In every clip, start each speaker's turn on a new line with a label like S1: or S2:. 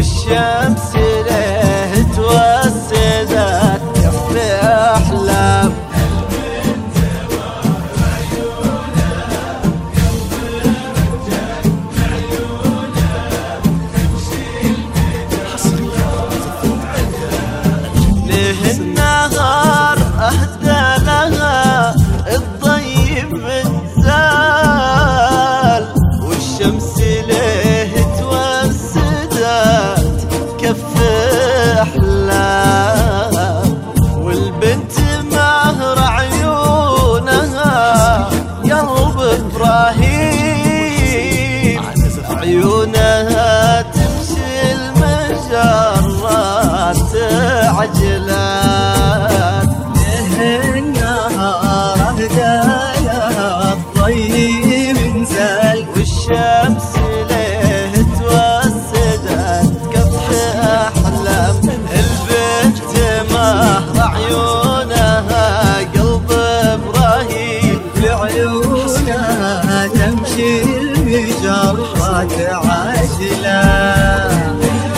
S1: والشمس ليه توسدت كف أحلام ليه النهار أهدى لها الضيب متزال والشمس ليه توسدت كف أحلام والبنت مهر عيونها قلب إبراهيم عيونها تمشي المجرات عجلات
S2: ليه النهار أهدى لها الضيب انزل
S1: والشمس ليه توسدت كف أحلام البنت مهر عيونها قلب إبراهيم
S2: بعيونها تمشي المجرات عجلة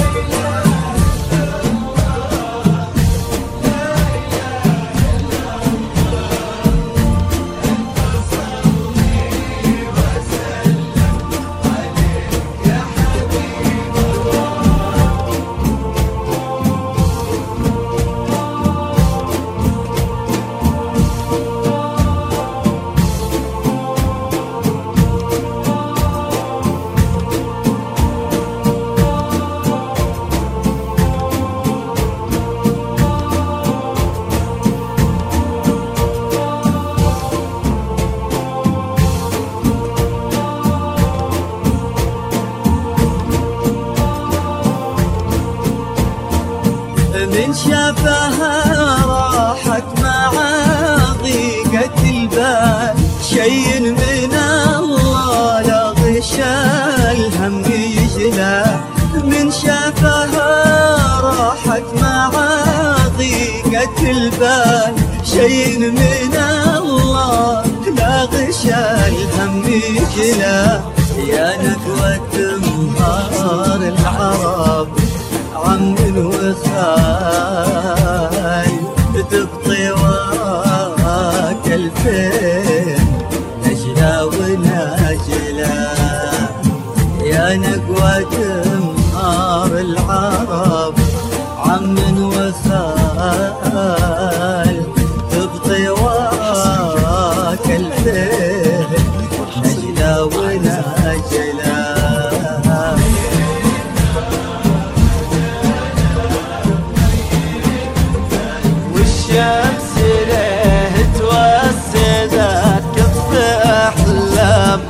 S2: من شافها راحت مع ضيقة البال شي من الله لا غشا الهم يجلى من شافها راحت مع ضيقة البال شي من الله لا غشا الهم يجلى يا نكوة مهار العرب عم وخال تبطي وراك الفين نجلة وناجلة يا نقوة مهار العرب عم وخال تبطي وراك الفين نجلة وناجلة
S1: والشمس ليه توسدت كف أحلام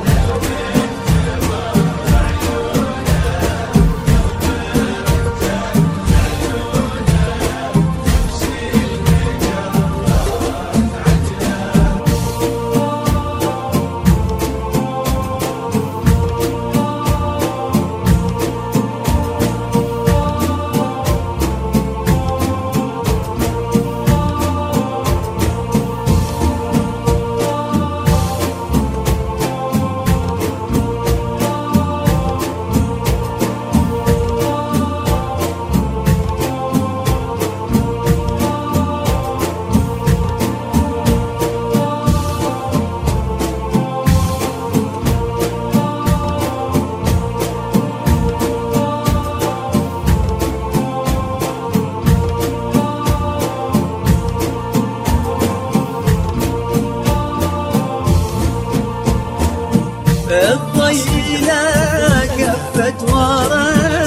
S2: الضيلة كفت ورا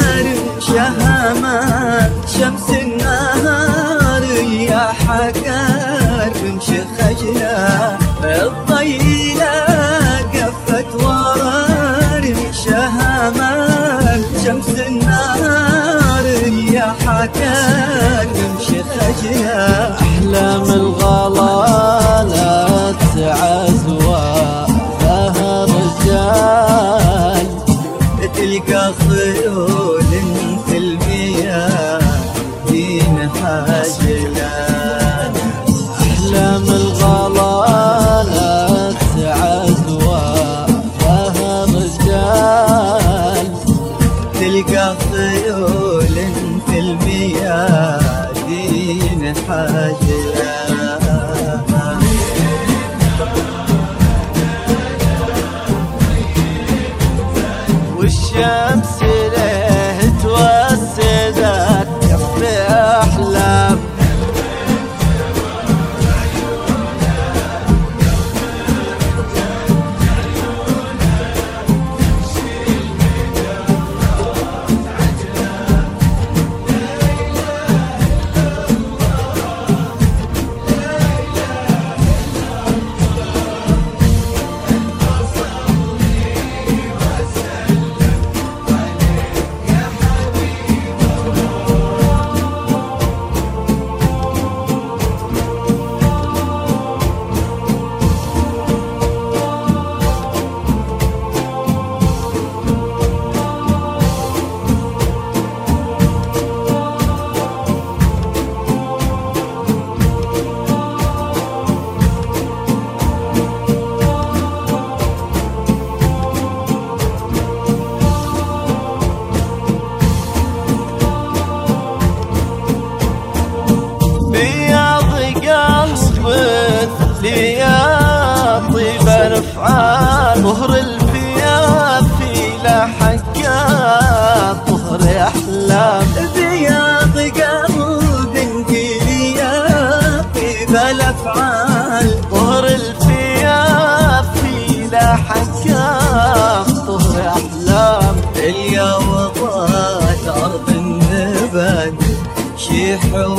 S2: رمشها شمس النهار يا حكار رمش خجلة الضيلة كفت ورا رمشها شمس النهار يا حكار رمش خجلة
S1: أحلام الغلا تعزوى فيها رجال
S2: تلقى خيول في المياه دين حاجلان
S1: أحلام الغلا تعزوى فيها رجال
S2: تلقى خيول
S1: شمس له توسدت كف أحلام يا طيب الافعال طهر الفياض في لحكات طهر احلام
S2: بياض قلب انتي يا طيب الافعال
S1: طهر الفياض في لحكات طهر احلام
S2: اليوضات ارض النبات شيح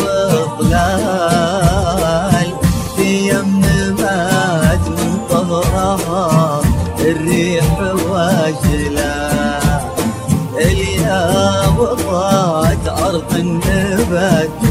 S2: وظلال في يم نبات من طهرها الريح واجلا اليوضات ارض النبات